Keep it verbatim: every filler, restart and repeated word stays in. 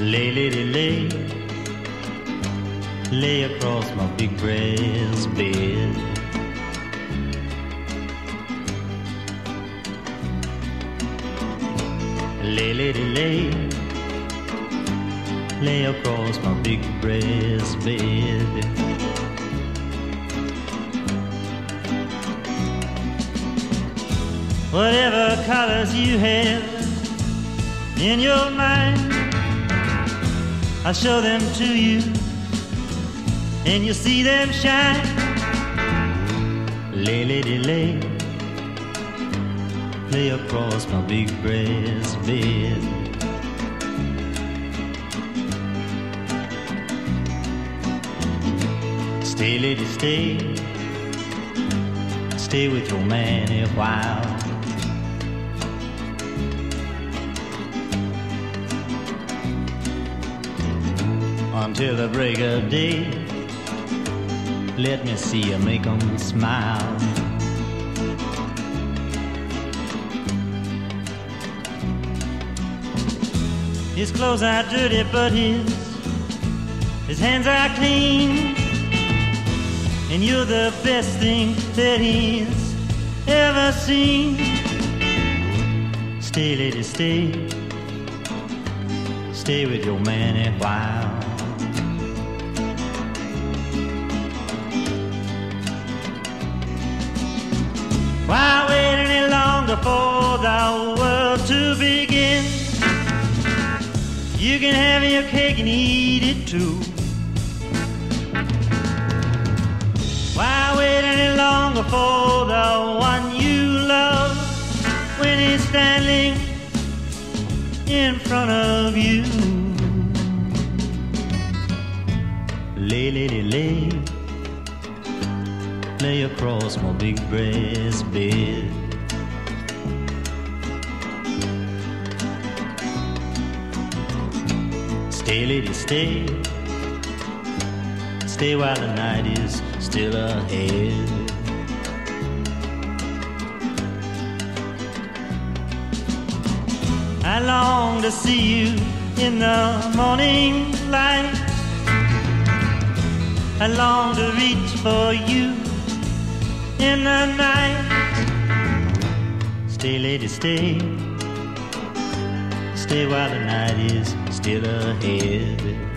Lay, lady, lay, lay across my big breast bed. Lay, lady, lay, lay across my big breast bed. Whatever colors you have in your mind, I'll show them to you, and you'll see them shine. Lay, lady, lay, lay across my big breast bed. Stay, lady, stay, stay with your man a while. Until the break of day, let me see you make them smile. His clothes are dirty, but his his hands are clean, and you're the best thing that he's ever seen. Stay, lady, stay, stay with your man a while. Why wait any longer for the world to begin? You can have your cake and eat it too. Why wait any longer for the one you love when he's standing in front of you? Lay, lady, lay, lay across my big breast bed. Stay, lady, stay, stay while the night is still ahead. I long to see you in the morning light. I long to reach for you in the night. Stay, lady, stay, stay while the night is still ahead.